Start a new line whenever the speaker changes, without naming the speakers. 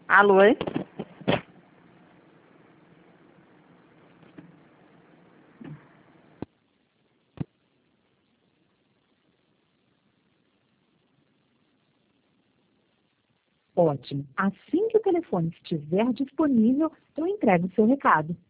Alô?
Ótimo. Assim que o telefone estiver disponível, eu entrego o seu recado.